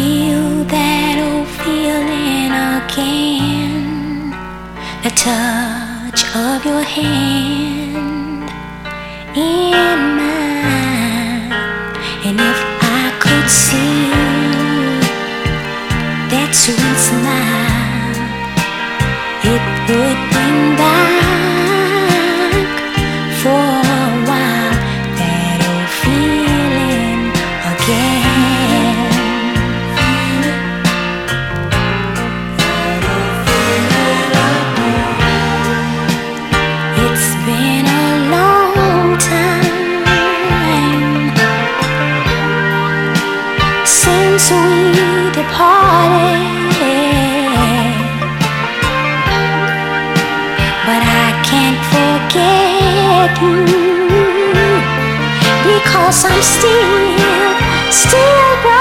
feel that old feeling again, the touch of your hand in mine. And if I could see that sweet smile, it would bring back for a while that old feeling again. It's been a long time since we departed, but I can't forget you, because I'm still